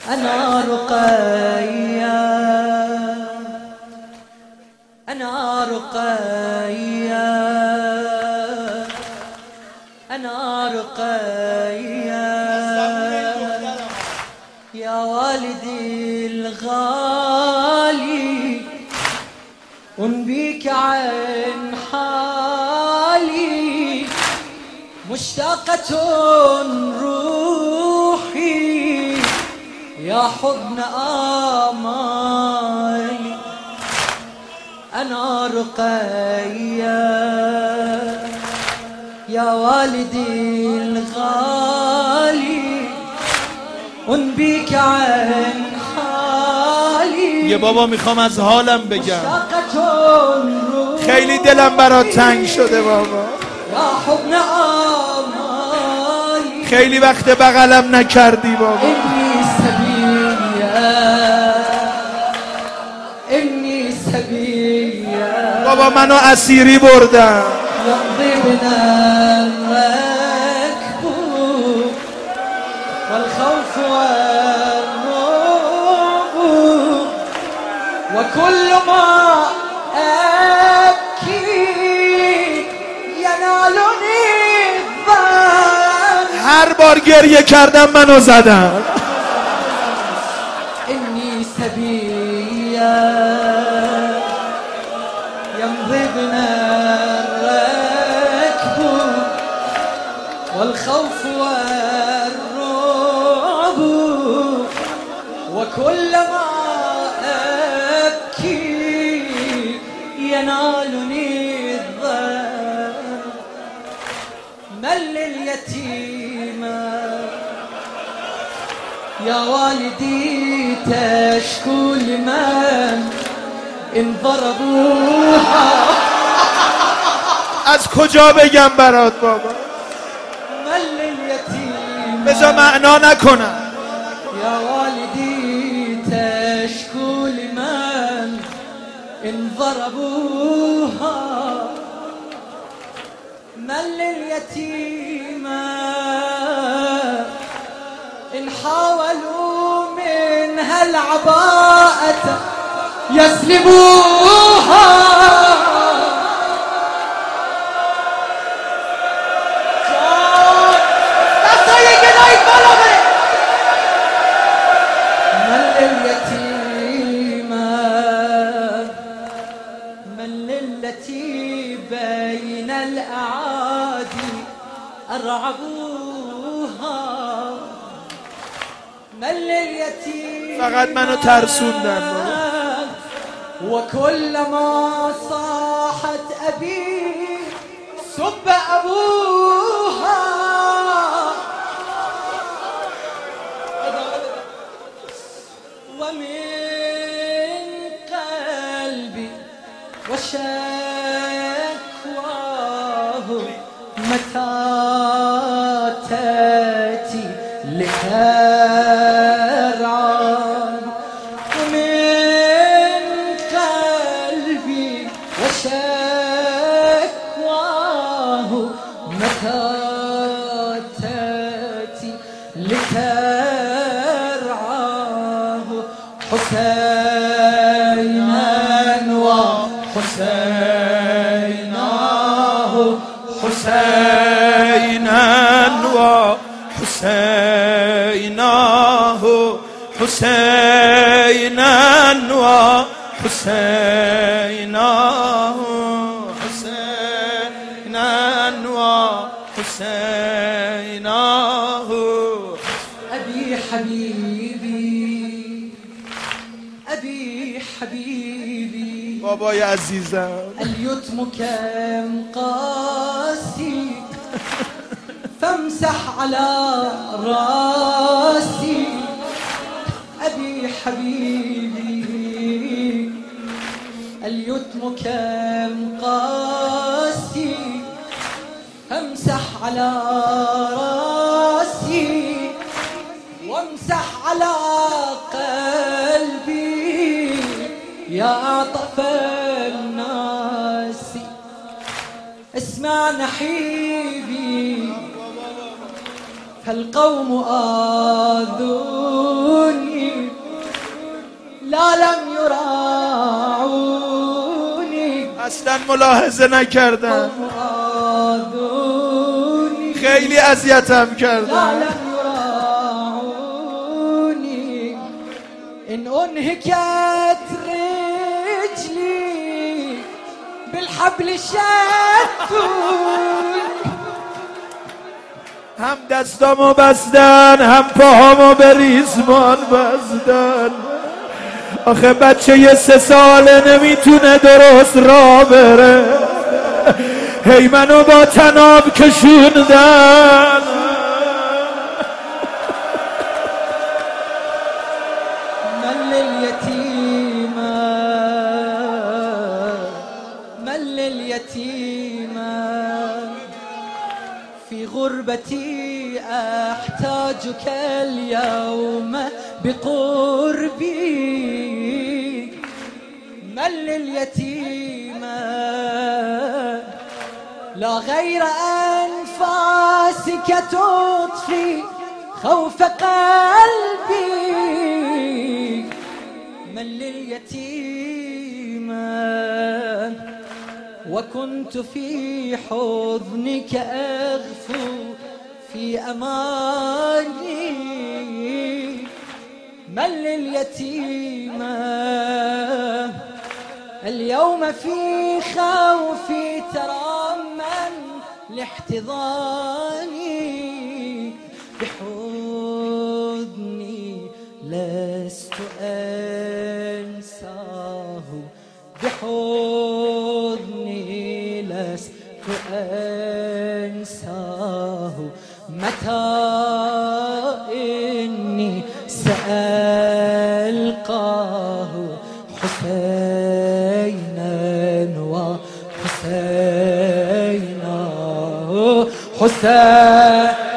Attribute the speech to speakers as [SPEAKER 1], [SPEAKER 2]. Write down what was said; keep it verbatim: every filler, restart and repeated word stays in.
[SPEAKER 1] أنا رقية أنا رقية أنا رقية يا والدي الغالي ونبيك عن حالي مشتاقة روحي يا حضن آمالي أنا رقية يا والدي الغالي ونبيك عن حالي.
[SPEAKER 2] یه بابا میخوام از حالم بگم، خیلی دلم برات تنگ شده بابا،
[SPEAKER 1] یا حضن آمالي
[SPEAKER 2] خیلی وقت بغلم نکردی بابا.
[SPEAKER 1] إني سبية إني سبية
[SPEAKER 2] بابا منو اسیری بردن،
[SPEAKER 1] يمضي بنا الركب والخوف والرعب وكل ما أبكي ينالني الظن.
[SPEAKER 2] هر بار گریه کردم منو زدن.
[SPEAKER 1] إني سبية يمضي بنا الركب والخوف والرعب وكلما أبكي ينالني الظن. من لليتيمة يا والدي تشكو لمن إن ضربوها.
[SPEAKER 2] از کجا بگم برات بابا؟
[SPEAKER 1] من لليتيمة
[SPEAKER 2] بذار معنا نکنم.
[SPEAKER 1] يا والدي تشكو لمن إن ضربوها. من لليتيمة إن حاولوا منها العباءة يسلبوها. من لليتيمة من للتي بين الأعادي أرعبوها. من لليتيم
[SPEAKER 2] فقط منو ترسوندن.
[SPEAKER 1] وكلما صاحت أبي سب أبوها. ومن قلبي وشكواه متى تأتي لترعى. ومن قلبي وشكواه متى تأتي لترعاه. حسينا وحسيناه
[SPEAKER 2] حسينا وحسيناه حسينا وحسيناه حسينا وحسيناه.
[SPEAKER 1] أبي حبيبي أبي حبيبي
[SPEAKER 2] بابای عزیزم،
[SPEAKER 1] اليتم كم قاسي فامسح على راسي. أبي حبيبي اليتم كم قاسي فامسح على راسي وامسح على قلبي يا أعطف الناس. اسمع نحيبي فالقوم آذوني
[SPEAKER 2] اصلا ملاحظه نکردم،
[SPEAKER 1] آذوني
[SPEAKER 2] خیلی اذیتم
[SPEAKER 1] لا
[SPEAKER 2] کردم.
[SPEAKER 1] لم يراعوني إن أنهكت رجلي بالحبل شدوني.
[SPEAKER 2] هم دستامو بستن هم پاهامو به ریسمان بستن. آخه بچه یه سه ساله نمیتونه درست را بره، هی منو با تناب کشوندن.
[SPEAKER 1] من لليتيمة من لليتيمة في غربتي أحتاجك اليوم بقربي. من لليتيمة لا غير أنفاسك تطفي خوف قلبي. من لليتيمة وكنت في حضنك أغفو في أماني. من لليتيمة اليوم في خوفي ترمن لاحتضاني. بحضني لست أنساه، بحضني لست أنساه. متى إني سألقاه حسينا وحسينا حسين